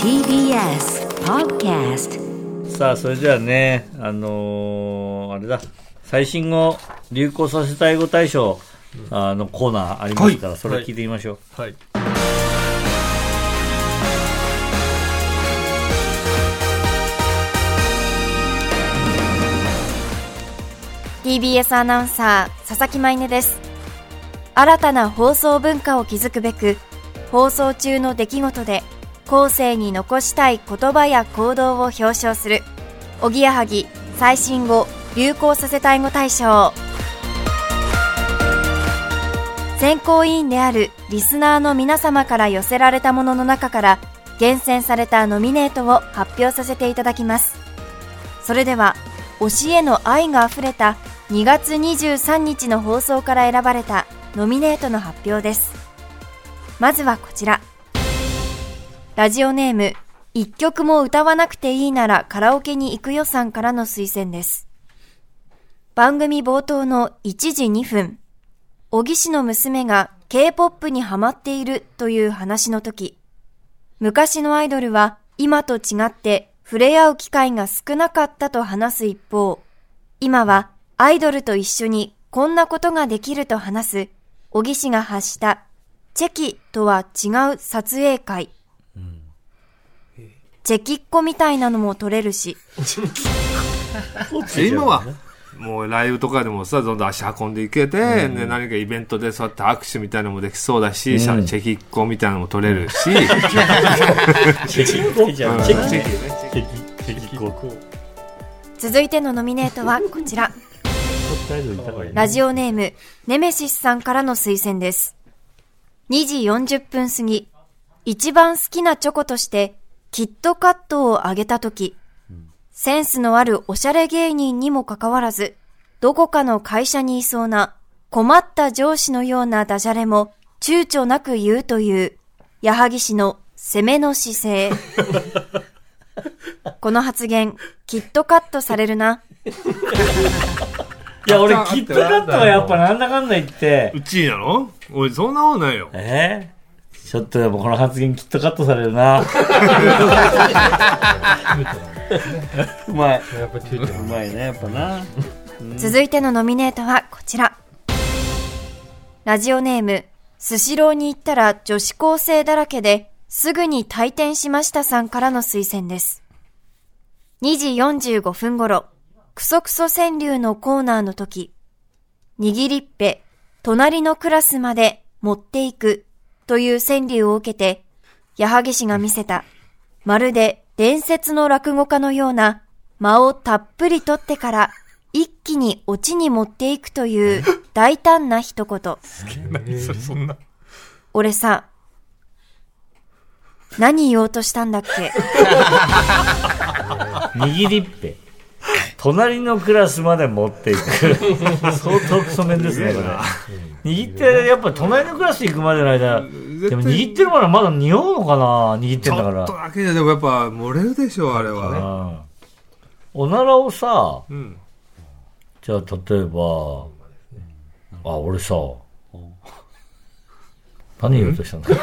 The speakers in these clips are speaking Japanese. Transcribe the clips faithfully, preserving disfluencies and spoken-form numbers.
ティービーエス Podcast。 さあそれではね、あのー、あれだ、最新語流行させたい語大賞、うん、あのコーナーありますから、はい、それ聞いてみましょう。はい、はい、 ティービーエス アナウンサー佐々木舞音です。新たな放送文化を築くべく、放送中の出来事で後世に残したい言葉や行動を表彰するおぎやはぎ最新語流行させたい語大賞。選考委員であるリスナーの皆様から寄せられたものの中から厳選されたノミネートを発表させていただきます。それでは推しへの愛があふれたにがつにじゅうさんにちの放送から選ばれたノミネートの発表です。まずはこちら。ラジオネーム、一曲も歌わなくていいならカラオケに行くよさんからの推薦です。番組冒頭のいちじにふん、小木氏の娘が K-ポップ にハマっているという話の時、昔のアイドルは今と違って触れ合う機会が少なかったと話す一方、今はアイドルと一緒にこんなことができると話す小木氏が発したチェキとは違う撮影会。うん、チェキっ子みたいなのも撮れるし。 今はもうライブとかでもさ、どんどん足運んでいけて、うん、で何かイベントでそうやって握手みたいなのもできそうだし、うん、チェキっ子みたいなのも撮れるし。チェキっ子じゃん。チェキチェキね。チェキチェキっ子。 続いてのノミネートはこちら。ラジオネームネメシスさんからの推薦です。にじよんじゅっぷん過ぎ、一番好きなチョコとしてキットカットをあげたとき、センスのあるおしゃれ芸人にもかかわらず、どこかの会社にいそうな困った上司のようなダジャレも躊躇なく言うという矢作氏の攻めの姿勢。この発言、キットカットされるな。 いや俺キットカットはやっぱなんだかんだ言ってうちなの？おいそんなことないよ。 えー、ちょっとでもこの発言キットカットされるな。うまい。やっぱうまいねやっぱな。 うん、続いてのノミネートはこちら。ラジオネームスシローに行ったら女子高生だらけですぐに退店しましたさんからの推薦です。にじよんじゅうごふん頃、クソクソ川柳のコーナーの時、握りっぺ、隣のクラスまで持っていくという川柳を受けて、矢作氏が見せた、まるで伝説の落語家のような間をたっぷり取ってから一気にオチに持っていくという大胆な一言。 何それそんな。 俺さ、何言おうとしたんだっけ？ 握りっぺ。隣のクラスまで持っていく。相当クソメンですねこれ。握ってやっぱ隣のクラス行くまでの間、でも握ってるからまだ匂うのかな。握ってんだから。 ちょっとだけででもやっぱ漏れるでしょあれは。 おならをさ、 うん、 じゃあ例えば、あ俺さ、何言おうとしたんだ。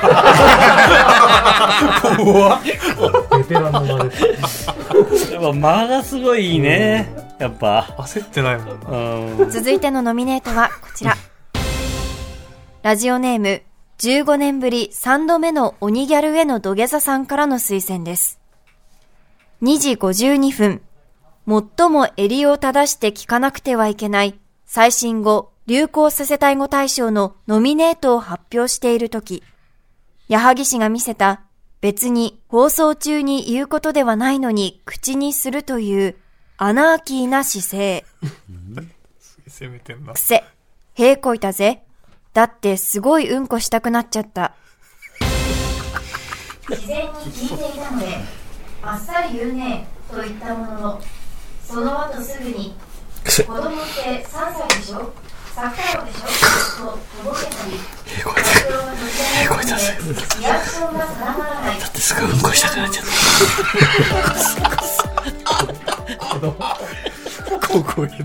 怖っ。ベテランの間です。やっぱ間がすごいいいね。やっぱ焦ってないもんな。続いてのノミネートはこちら。ラジオネームじゅうごねんぶりさんどめの鬼ギャルへの土下座さんからの推薦です。にじごじゅうにふん、最も襟を正して聞かなくてはいけない最新語流行させたい語大賞のノミネートを発表しているとき、矢作氏が見せた別に放送中に言うことではないのに口にするというアナーキーな姿勢。 攻めてんな。 癖、へいこいたぜ。だってすごいうんこしたくなっちゃった。自然に聞いていたので、あっさり言うねと言ったものの、その後すぐに、子供ってさんさいでしょ、サッカーでしょととぼけたり、 へいこいた、へいこいたぜ。 リアクションが定まらない。 だってすぐうんこしたくなっちゃった。ここ聞こ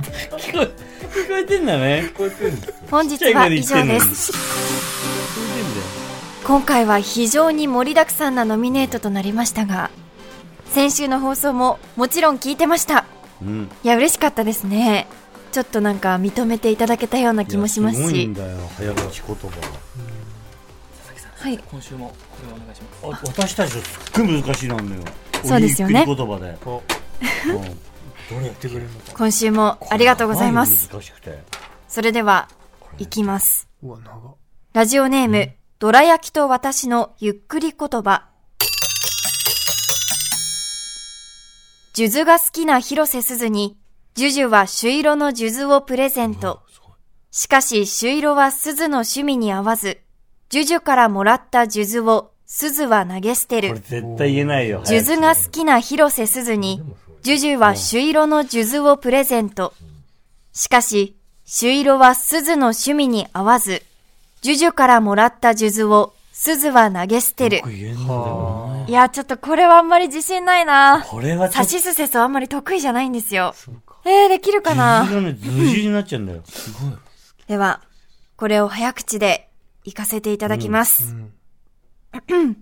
えてんだね。聞こえてんだ。 本日は以上です。 今回は非常に盛りだくさんなノミネートとなりましたが、先週の放送ももちろん聞いてました、うん、いや嬉しかったですね。ちょっとなんか認めていただけたような気もしますし。 すごいんだよ早口言葉、うん、佐々 木さん、 はい、 今週もこれをお願いします。私たちはすっごい難しいなんだよ。 そうですよね。 言葉でどれやってくれるのか。 今週もありがとうございます。 難しくて。 それではいきます。 うわ長。 ラジオネーム、うん、どら焼きと私のゆっくり言葉。数珠が好きな広瀬すずに、ジュジュは朱色の数珠をプレゼント。しかし朱色はすずの趣味に合わず、ジュジュからもらった数珠をすずは投げ捨てる。 これ絶対言えないよ。 数珠が好きな広瀬すずに、ジュジュは朱色の数珠をプレゼント。しかし、朱色はすずの趣味に合わず、ジュジュからもらった数珠をすずは投げ捨てる。いや、ちょっとこれはあんまり自信ないな。 これはサシスセソあんまり得意じゃないんですよ。えー、できるかな。 数珠がね、図字になっちゃうんだよ。すごい。 では、これを早口でいかせていただきます。うんうん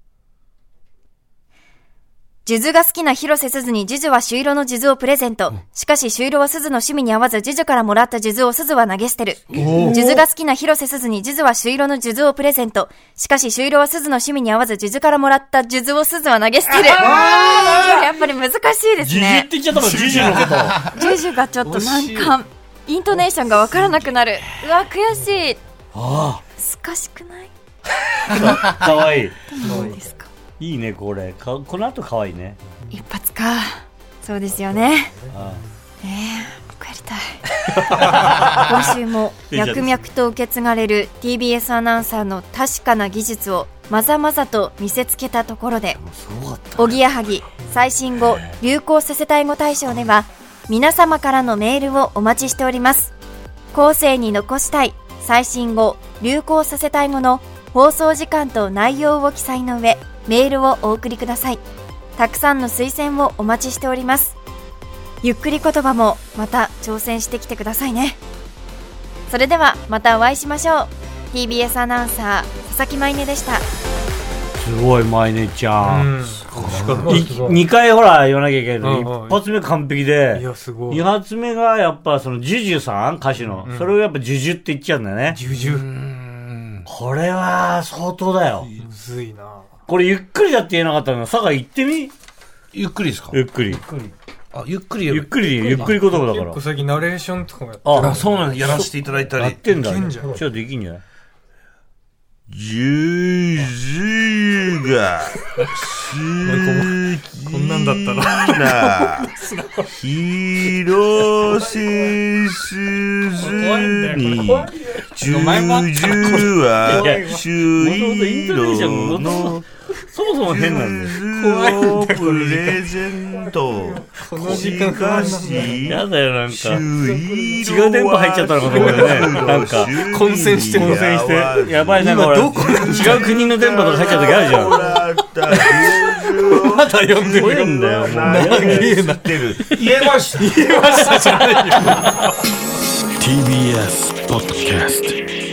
数珠が好きな広瀬すずにジュジュは朱色の数珠をプレゼント。しかし朱色はすずの趣味に合わず、ジュジュからもらった数珠をすずは投げ捨てる。数珠が好きな広瀬すずにジュジュは朱色の数珠をプレゼント。しかし朱色はすずの趣味に合わず、ジュジュからもらった数珠をすずは投げ捨てる。やっぱり難しいですね。 ジュジュって言っちゃったの、ジュジュのこと。 ジュジュがちょっと難関。イントネーションがわからなくなる。うわ、悔しい。 ああ。 難しくない？ かわいい。 どうですか？ いいね、これか。この後かわいいね。 一発か。そうですよね。ああ、えー、僕やりたい。今週も脈々と受け継がれる ティービーエス アナウンサーの確かな技術をまざまざと見せつけたところで、おぎやはぎ最新語流行させたい語大賞では皆様からのメールをお待ちしております。後世に残したい最新語流行させたい語の放送時間と内容を記載の上、メールをお送りください。たくさんの推薦をお待ちしております。ゆっくり言葉もまた挑戦してきてくださいね。それではまたお会いしましょう。 ティービーエス アナウンサー佐々木舞音でした。 すごい舞音ちゃん、うん、にかいほら言わなきゃいけないけど、一発目完璧で、いやすごい。に発目がやっぱそのジュジュさん歌手の、うん、それをやっぱジュジュって言っちゃうんだよね。 ジュジュ、 これは相当だよ。 むずいな。 これゆっくりだって言えなかったの。さが言ってみ。 ゆっくりですか。 ゆっくり。 あ、ゆっくりゆっくりゆっくり言葉だから。 結構最近ナレーションとかもやってああ、そうなんです。やらせていただいたり。 やってんだ。ちょっとできんじゃない。ジュジュがこんなんだったな広瀬すずにジュジュは朱色のそもそも変なんだよ。プレゼント。 この時間かやだよ、なんか違う電波入っちゃったのかと思うよね。なんか混戦して混戦してやばい。なんか俺違う国の電波とか入っちゃう時あるじゃん。 まだ読んでるんだよ。もう言えました言えましたじゃないよ。 ティービーエス ポッドキャスト